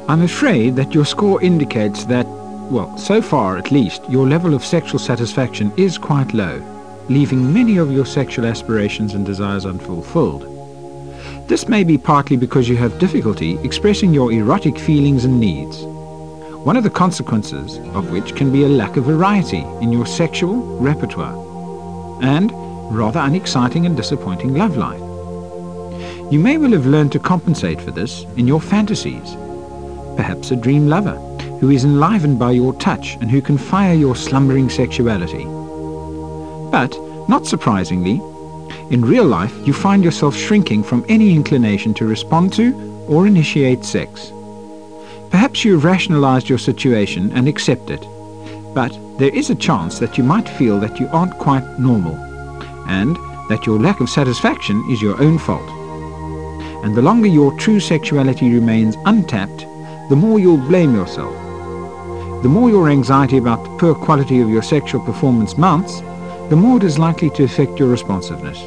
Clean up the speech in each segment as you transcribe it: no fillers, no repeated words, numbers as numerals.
I'm afraid that your score indicates that, well, so far at least, your level of sexual satisfaction is quite low, leaving many of your sexual aspirations and desires unfulfilled. This may be partly because you have difficulty expressing your erotic feelings and needs, one of the consequences of which can be a lack of variety in your sexual repertoire, and rather unexciting and disappointing love life. You may well have learned to compensate for this in your fantasies. Perhaps a dream lover who is enlivened by your touch and who can fire your slumbering sexuality. But, not surprisingly, in real life you find yourself shrinking from any inclination to respond to or initiate sex. Perhaps you have rationalized your situation and accept it, but there is a chance that you might feel that you aren't quite normal, and that your lack of satisfaction is your own fault. And the longer your true sexuality remains untapped, the more you'll blame yourself. The more your anxiety about the poor quality of your sexual performance mounts, the more it is likely to affect your responsiveness.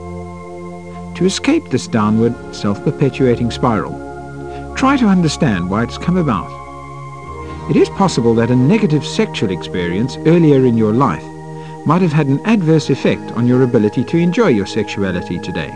To escape this downward, self-perpetuating spiral, try to understand why it's come about. It is possible that a negative sexual experience earlier in your life might have had an adverse effect on your ability to enjoy your sexuality today.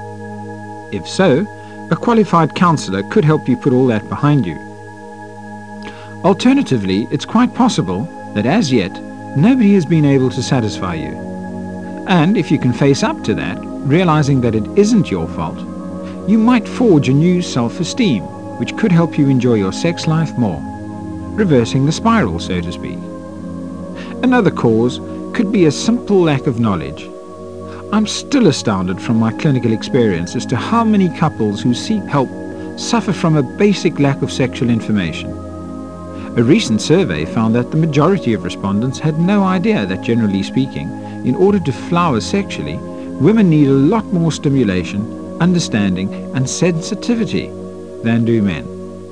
If so, a qualified counselor could help you put all that behind you. Alternatively, it's quite possible that as yet, nobody has been able to satisfy you. And if you can face up to that, realizing that it isn't your fault, you might forge a new self-esteem, which could help you enjoy your sex life more, reversing the spiral, so to speak. Another cause could be a simple lack of knowledge. I'm still astounded from my clinical experience as to how many couples who seek help suffer from a basic lack of sexual information. A recent survey found that the majority of respondents had no idea that, generally speaking, in order to flower sexually, women need a lot more stimulation, understanding, and sensitivity than do men.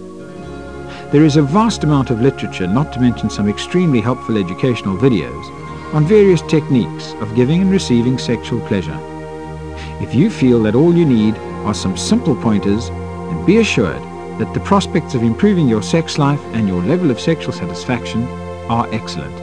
There is a vast amount of literature, not to mention some extremely helpful educational videos, on various techniques of giving and receiving sexual pleasure. If you feel that all you need are some simple pointers, then be assured that the prospects of improving your sex life and your level of sexual satisfaction are excellent.